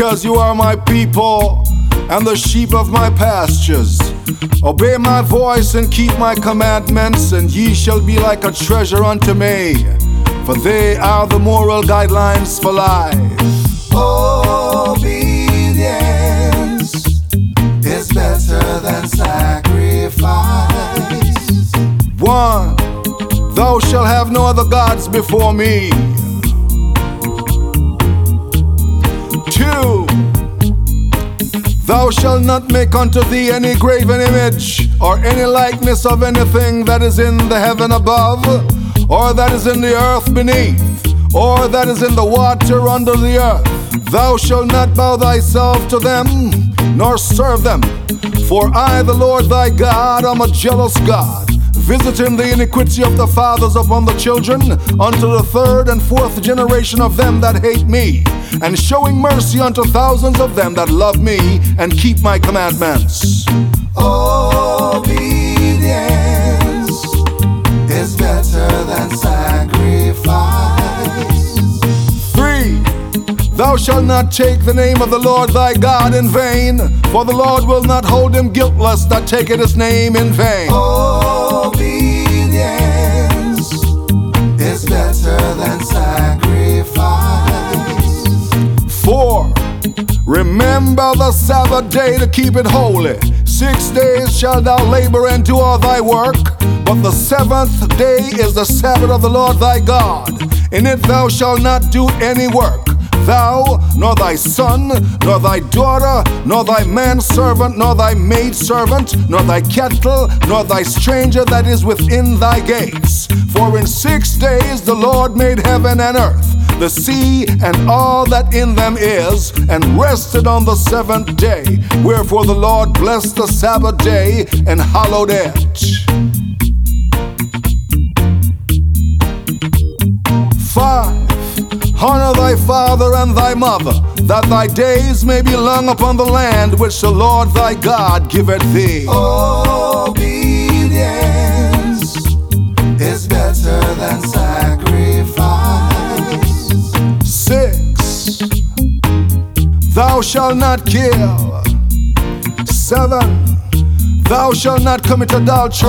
because you are my people and the sheep of my pastures. Obey my voice and keep my commandments, and ye shall be like a treasure unto me, for they are the moral guidelines for life. Obedience is better than sacrifice. 1. Thou shalt have no other gods before me. 2. Thou shalt not make unto thee any graven image, or any likeness of anything that is in the heaven above, or that is in the earth beneath, or that is in the water under the earth. Thou shalt not bow thyself to them, nor serve them. For I, the Lord thy God, am a jealous God, visiting the iniquity of the fathers upon the children, unto the 3rd and 4th generation of them that hate me, and showing mercy unto thousands of them that love me and keep my commandments. Obedience is better than sacrifice. 3. Thou shalt not take the name of the Lord thy God in vain, for the Lord will not hold him guiltless that taketh his name in vain. Obedience is better than sacrifice. 4. Remember the Sabbath day to keep it holy. 6 days shalt thou labor and do all thy work, but the 7th day is the Sabbath of the Lord thy God. In it thou shalt not do any work, thou, nor thy son, nor thy daughter, nor thy manservant, nor thy maidservant, nor thy cattle, nor thy stranger that is within thy gates. For in 6 days the Lord made heaven and earth, the sea, and all that in them is, and rested on the 7th day. Wherefore the Lord blessed the Sabbath day and hallowed it. 5. Honor thy father and thy mother, that thy days may be long upon the land which the Lord thy God giveth thee. Obedience is better than sacrifice. 6. Thou shalt not kill. 7. Thou shalt not commit adultery.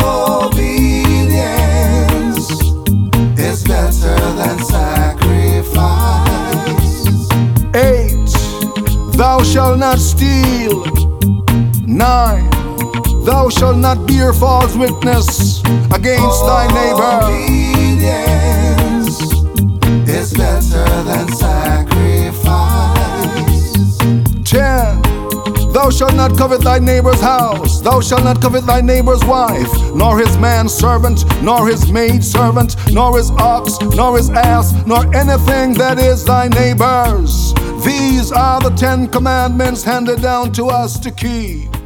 Obedience is better than sacrifice. 8. Thou shalt not steal. 9. Thou shalt not bear false witness against thy neighbor. Obedience is better than sacrifice. 10. Thou shalt not covet thy neighbor's house. Thou shalt not covet thy neighbor's wife, nor his manservant, nor his maidservant, nor his ox, nor his ass, nor anything that is thy neighbor's. These are the 10 commandments handed down to us to keep.